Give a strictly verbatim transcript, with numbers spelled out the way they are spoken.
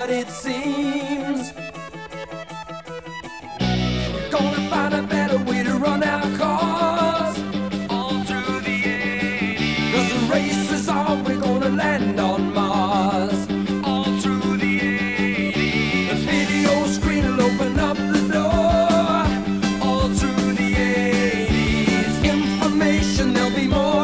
what it seems. Gonna find a better way to run our cars all through the eighties. Cause the race is on, we're gonna land on Mars all through the eighties. The video screen will open up the door all through the eighties. Information, there'll be more